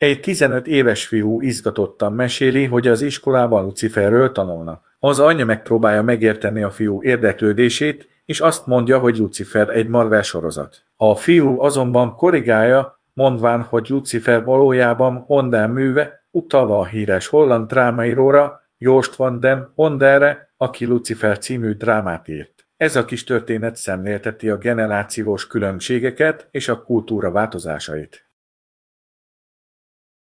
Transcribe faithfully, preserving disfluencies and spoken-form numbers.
Egy tizenöt éves fiú izgatottan meséli, hogy az iskolában Luciferről tanulnak. Az anyja megpróbálja megérteni a fiú érdeklődését, és azt mondja, hogy Lucifer egy Marvel sorozat. A fiú azonban korrigálja, mondván, hogy Lucifer valójában Ondel műve, utalva a híres holland drámaíróra, Joost van den Hondelre, aki Lucifer című drámát írt. Ez a kis történet szemlélteti a generációs különbségeket és a kultúra változásait.